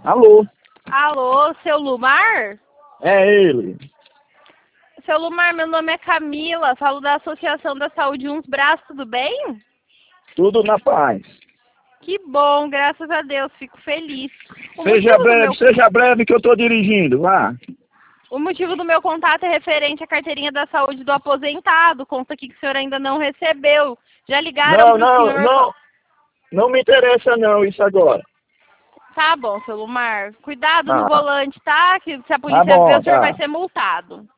Alô? Alô, seu Lumar? É ele. Seu Lumar, meu nome é Camila, falo da Associação da Saúde Uns Braços, tudo bem? Tudo na paz. Que bom, graças a Deus, fico feliz. Seja breve que eu tô dirigindo, vá. O motivo do meu contato é referente à carteirinha da saúde do aposentado. Consta aqui que o senhor ainda não recebeu. Já ligaram pro senhor? Não me interessa não isso agora. Tá bom, seu Lumar. Cuidado no Ah, volante, tá? Que se a tá polícia ver, bom, o senhor vai tá. ser multado.